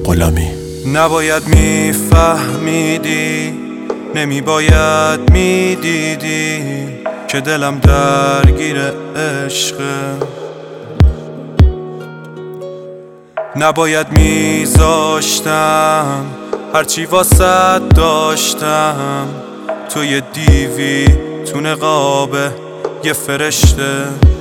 غلامی. نباید میفهمیدی، نمیباید میدیدی که دلم درگیر عشقه. نباید میذاشتم هرچی واسه داشتم توی دیوی تو نقاب یه فرشته.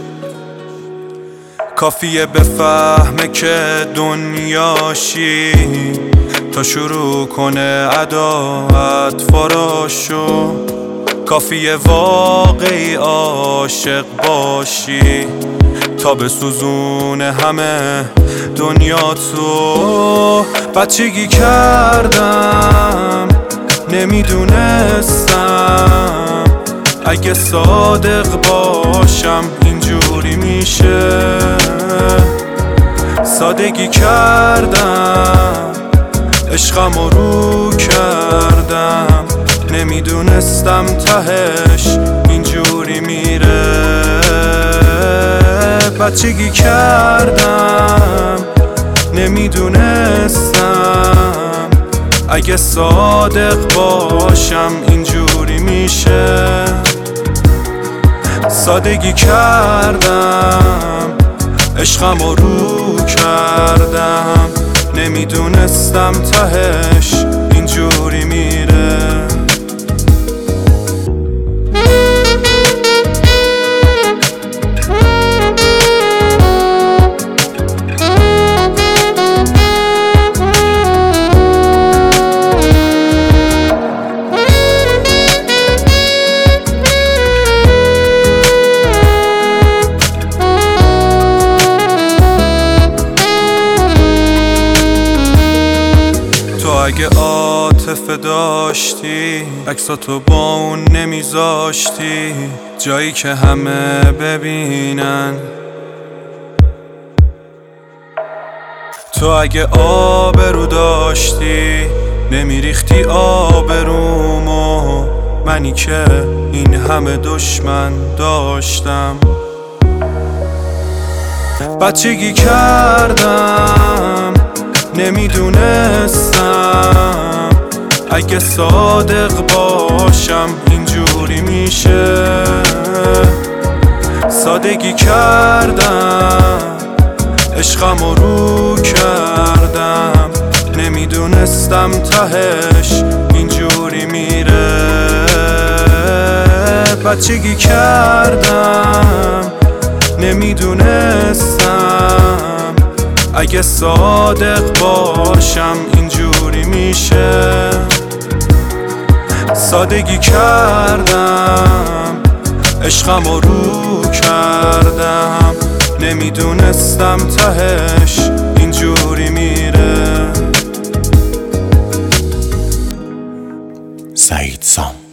کافیه بفهمه که دنیاشی تا شروع کنه عداوت فراشو. کافیه واقعی عاشق باشی تا بسوزونه همه دنیا تو. بچگی کردم نمیدونستم اگه صادق باشم اینجوری میشه. سادگی کردم عشقمو رو کردم، نمیدونستم تهش اینجوری میره. بچگی کردم نمیدونستم اگه صادق باشم اینجوری میشه. سادگی کردم عشقمو رو کردم، نمیدونستم تهش اینجوری میره. اگه عاطفه داشتی عکساتو با اون نمیذاشتی جایی که همه ببینن. تو اگه آبرو داشتی نمیریختی آبرومو، منی که این همه دشمن داشتم. بچگی کردم نمیدونستم اگه صادق باشم اینجوری میشه. سادگی کردم عشقمو رو کردم، نمیدونستم تهش اینجوری میره. بچگی کردم نمیدونستم اگه صادق باشم اینجوری میشه. سادگی کردم عشقمو رو کردم، نمیدونستم تهش اینجوری میره. سعید سام.